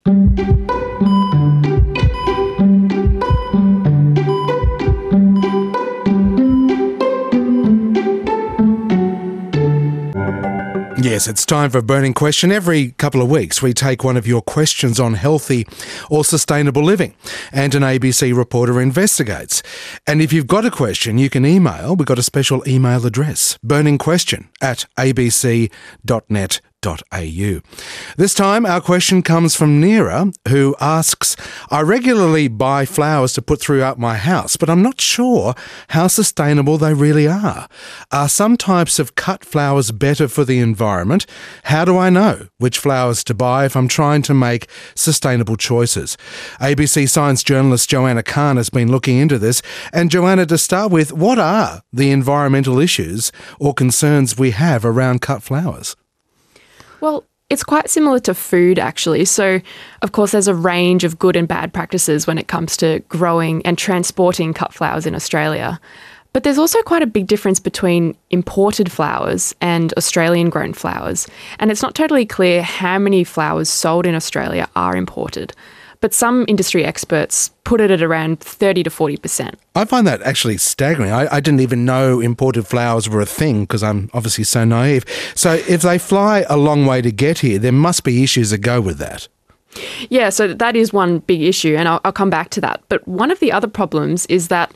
Yes, it's time for a burning question. Every couple of weeks, we take one of your questions on healthy or sustainable living, and an ABC reporter investigates. And if you've got a question, you can email. We've got a special email address, burningquestion@abc.net.au. This time, our question comes from Neera, who asks, I regularly buy flowers to put throughout my house, but I'm not sure how sustainable they really are. Are some types of cut flowers better for the environment? How do I know which flowers to buy if I'm trying to make sustainable choices? ABC science journalist Joanna Khan has been looking into this. And Joanna, to start with, what are the environmental issues or concerns we have around cut flowers? Well, it's quite similar to food, actually. So, of course, there's a range of good and bad practices when it comes to growing and transporting cut flowers in Australia. But there's also quite a big difference between imported flowers and Australian-grown flowers. And it's not totally clear how many flowers sold in Australia are imported. But some industry experts put it at around 30 to 40%. I find that actually staggering. I didn't even know imported flowers were a thing because I'm obviously so naive. So if they fly a long way to get here, there must be issues that go with that. Yeah, so that is one big issue, and I'll come back to that. But one of the other problems is that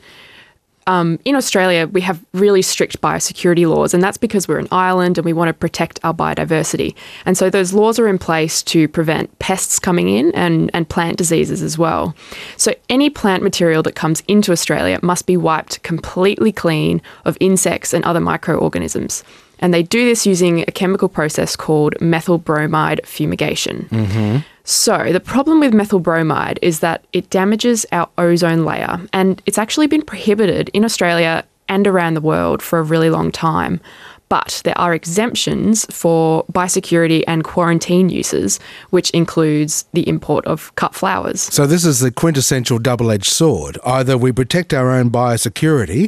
in Australia, we have really strict biosecurity laws, and that's because we're an island and we want to protect our biodiversity. And so those laws are in place to prevent pests coming in and plant diseases as well. So any plant material that comes into Australia must be wiped completely clean of insects and other microorganisms. And they do this using a chemical process called methyl bromide fumigation. Mm-hmm. So the problem with methyl bromide is that it damages our ozone layer, and it's actually been prohibited in Australia and around the world for a really long time. But there are exemptions for biosecurity and quarantine uses, which includes the import of cut flowers. So this is the quintessential double-edged sword. Either we protect our own biosecurity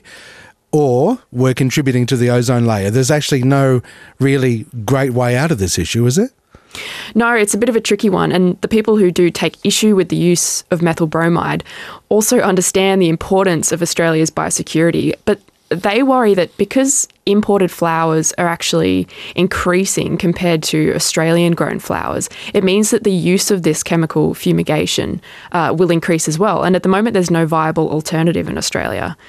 or we're contributing to the ozone layer. There's actually no really great way out of this issue, is it? No, it's a bit of a tricky one, and the people who do take issue with the use of methyl bromide also understand the importance of Australia's biosecurity, but they worry that because imported flowers are actually increasing compared to Australian-grown flowers, it means that the use of this chemical fumigation will increase as well. And at the moment, there's no viable alternative in Australia.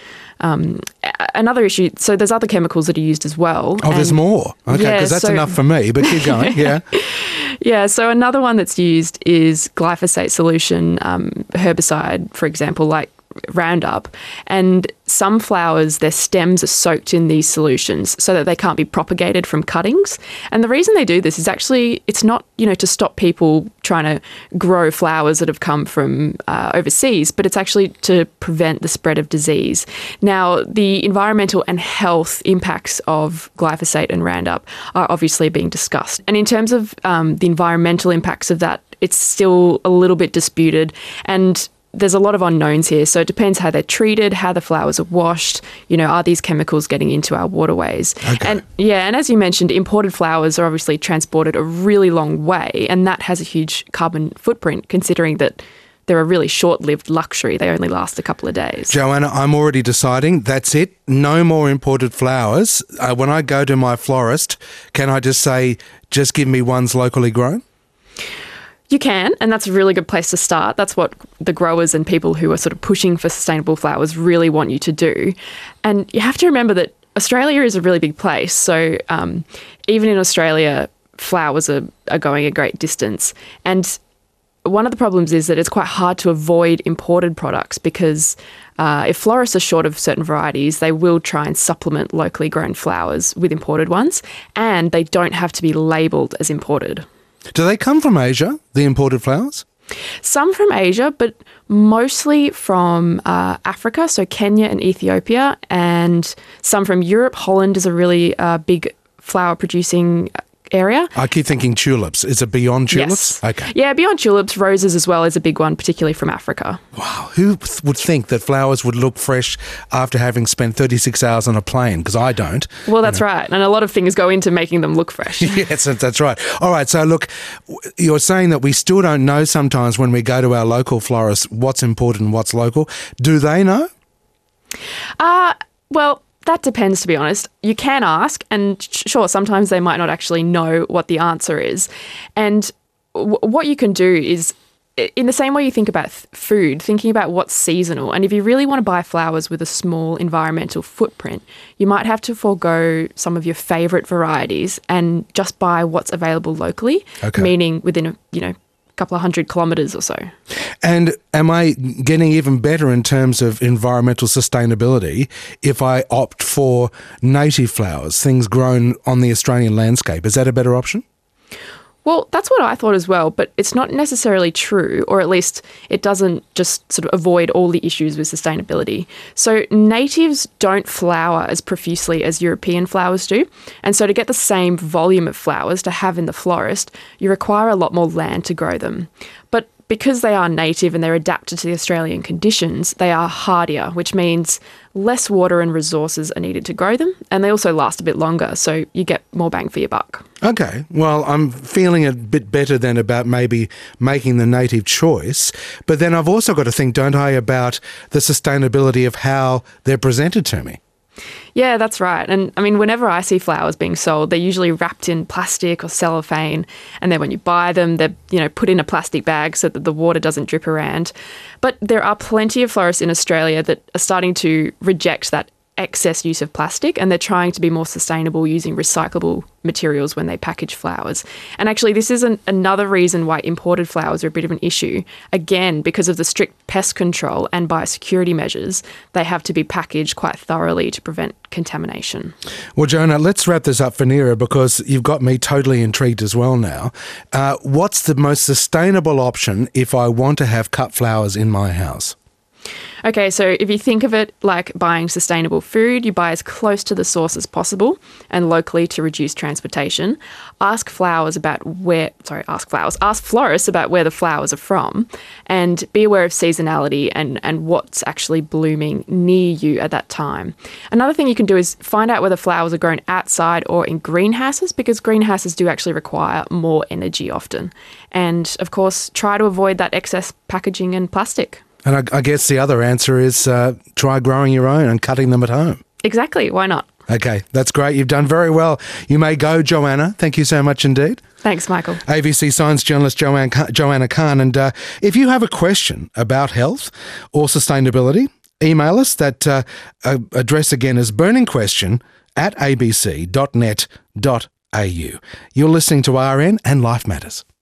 Another issue, so there's other chemicals that are used as well. Oh, there's more. Okay, because that's enough for me, but keep going, yeah. Yeah, so another one that's used is glyphosate solution, herbicide, for example, like Roundup. And some flowers, their stems are soaked in these solutions so that they can't be propagated from cuttings. And the reason they do this is actually, it's not, to stop people trying to grow flowers that have come from overseas, but it's actually to prevent the spread of disease. Now, the environmental and health impacts of glyphosate and Roundup are obviously being discussed. And in terms of the environmental impacts of that, it's still a little bit disputed, and there's a lot of unknowns here. So it depends how they're treated, how the flowers are washed, are these chemicals getting into our waterways? Okay. And as you mentioned, imported flowers are obviously transported a really long way, and that has a huge carbon footprint considering that they're a really short-lived luxury. They only last a couple of days. Joanna, I'm already deciding that's it. No more imported flowers. When I go to my florist, can I just say, just give me ones locally grown? You can, and that's a really good place to start. That's what the growers and people who are sort of pushing for sustainable flowers really want you to do. And you have to remember that Australia is a really big place. So even in Australia, flowers are going a great distance. And one of the problems is that it's quite hard to avoid imported products because if florists are short of certain varieties, they will try and supplement locally grown flowers with imported ones, and they don't have to be labelled as imported. Do they come from Asia, the imported flowers? Some from Asia, but mostly from Africa, so Kenya and Ethiopia, and some from Europe. Holland is a really big flower-producing area. I keep thinking tulips. Is it beyond tulips? Yes. Okay. Yeah, beyond tulips, roses as well is a big one, particularly from Africa. Wow. Who would think that flowers would look fresh after having spent 36 hours on a plane? Because I don't. Well, that's right. And a lot of things go into making them look fresh. Yes, that's right. All right. So look, you're saying that we still don't know sometimes when we go to our local florist what's important and what's local. Do they know? Well, that depends, to be honest. You can ask, and sure, sometimes they might not actually know what the answer is. And what you can do is, in the same way you think about food, thinking about what's seasonal. And if you really want to buy flowers with a small environmental footprint, you might have to forego some of your favourite varieties and just buy what's available locally, meaning within a couple of 100 kilometres or so. And am I getting even better in terms of environmental sustainability if I opt for native flowers, things grown on the Australian landscape? Is that a better option? Well, that's what I thought as well, but it's not necessarily true, or at least it doesn't just sort of avoid all the issues with sustainability. So natives don't flower as profusely as European flowers do, and so to get the same volume of flowers to have in the florist, you require a lot more land to grow them. But because they are native and they're adapted to the Australian conditions, they are hardier, which means less water and resources are needed to grow them, and they also last a bit longer, so you get more bang for your buck. Okay, well, I'm feeling a bit better then about maybe making the native choice, but then I've also got to think, don't I, about the sustainability of how they're presented to me. Yeah, that's right. And I mean, whenever I see flowers being sold, they're usually wrapped in plastic or cellophane. And then when you buy them, they're put in a plastic bag so that the water doesn't drip around. But there are plenty of florists in Australia that are starting to reject that excess use of plastic, and they're trying to be more sustainable using recyclable materials when they package flowers. And actually, this is another reason why imported flowers are a bit of an issue. Again, because of the strict pest control and biosecurity measures, they have to be packaged quite thoroughly to prevent contamination. Well, Jonah, let's wrap this up for Nira, because you've got me totally intrigued as well now. What's the most sustainable option if I want to have cut flowers in my house? Okay, so if you think of it like buying sustainable food, you buy as close to the source as possible and locally to reduce transportation. Ask florists about where the flowers are from, and be aware of seasonality and what's actually blooming near you at that time. Another thing you can do is find out whether flowers are grown outside or in greenhouses, because greenhouses do actually require more energy often. And of course, try to avoid that excess packaging and plastic. And I guess the other answer is try growing your own and cutting them at home. Exactly. Why not? Okay, that's great. You've done very well. You may go, Joanna. Thank you so much indeed. Thanks, Michael. ABC science journalist Joanna Kahn. And if you have a question about health or sustainability, email us. That address again is burningquestion@abc.net.au. You're listening to RN and Life Matters.